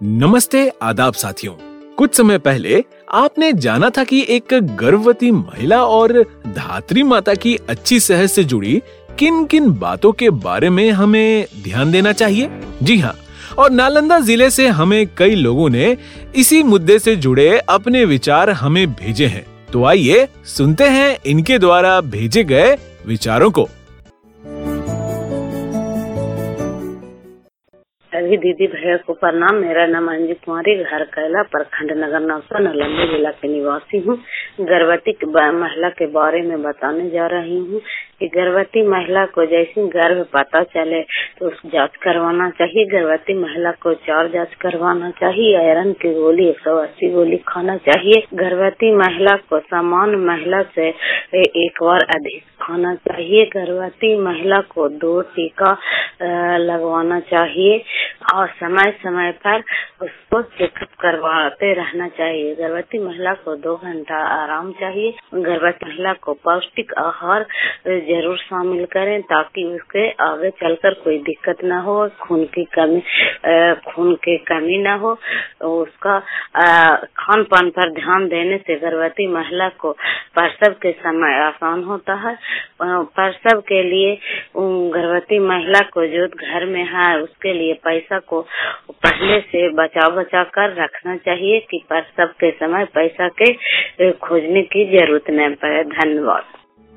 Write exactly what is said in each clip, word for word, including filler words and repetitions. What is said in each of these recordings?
नमस्ते आदाब साथियों। कुछ समय पहले आपने जाना था कि एक गर्भवती महिला और धात्री माता की अच्छी सेहत से जुड़ी किन किन बातों के बारे में हमें ध्यान देना चाहिए। जी हाँ, और नालंदा जिले से हमें कई लोगों ने इसी मुद्दे से जुड़े अपने विचार हमें भेजे हैं। तो आइए सुनते हैं इनके द्वारा भेजे गए विचारों को। सभी दीदी भैया को प्रणाम। मेरा नाम अंजू कुमारी, घर कैला, प्रखंड नगर नौसा, नालंदा जिला के निवासी हूँ। गर्भवती महिला के बारे में बताने जा रही हूँ कि गर्भवती महिला को जैसे गर्भ पता चले तो उस जांच करवाना चाहिए। गर्भवती महिला को चार जांच करवाना चाहिए। आयरन की गोली एक सौ अस्सी गोली खाना चाहिए। गर्भवती महिला को सामान्य महिला से एक बार अधिक खाना चाहिए। गर्भवती महिला को दो टीका लगवाना चाहिए और समय समय पर उसको चेकअप करवाते रहना चाहिए। गर्भवती महिला को दो घंटा आराम चाहिए। गर्भवती महिला को पौष्टिक आहार जरूर शामिल करें ताकि उसके आगे चलकर कोई दिक्कत न हो, खून की कमी खून की कमी न हो। उसका खान पान पर ध्यान देने से गर्भवती महिला को प्रसव के समय आसान होता है। प्रसव के लिए गर्भवती महिला को जो घर में है उसके लिए पैसा को पहले से बचा बचा कर रखना चाहिए कि प्रसव के समय पैसा के खोजने की जरूरत न पड़े। धन्यवाद।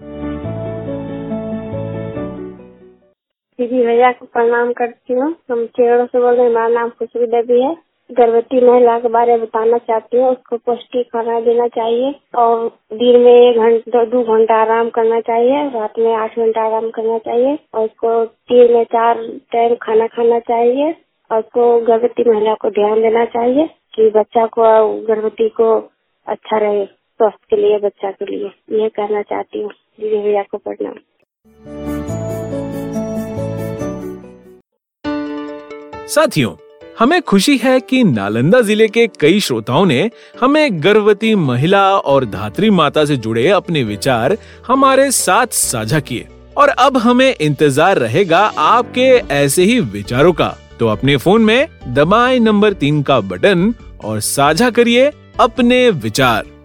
दीदी भैया को प्रणाम करती हूँ। हम चेड़ों से बोल रहे हैं। मेरा नाम खुशबू देवी है। गर्भवती महिला के बारे में बताना चाहती हूँ। उसको पौष्टिक खाना देना चाहिए और दिन में एक घंटा दो घंटा आराम करना चाहिए। रात में आठ घंटा आराम करना चाहिए और उसको तीन में चार टाइम खाना खाना चाहिए। और उसको गर्भवती महिला को ध्यान देना चाहिए कि बच्चा को गर्भवती को अच्छा रहे स्वास्थ्य के लिए, बच्चा के लिए। यह कहना चाहती हूँ। दीदी भैया को प्रणाम। साथियों, हमें खुशी है कि नालंदा जिले के कई श्रोताओं ने हमें गर्भवती महिला और धात्री माता से जुड़े अपने विचार हमारे साथ साझा किए और अब हमें इंतजार रहेगा आपके ऐसे ही विचारों का। तो अपने फोन में दबाएं नंबर तीन का बटन और साझा करिए अपने विचार।